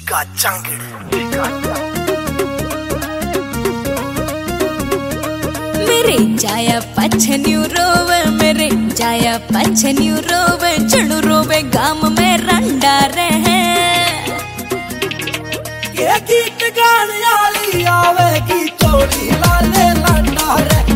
टीका चांगड़ मेरे जाया पछन्यू रोवे, मेरे जाया पछन्यू रोवे, चणु रोवे गाम में रंडा रहे। गीत गाने वाली आवे की चोरी लाले लंडा रे।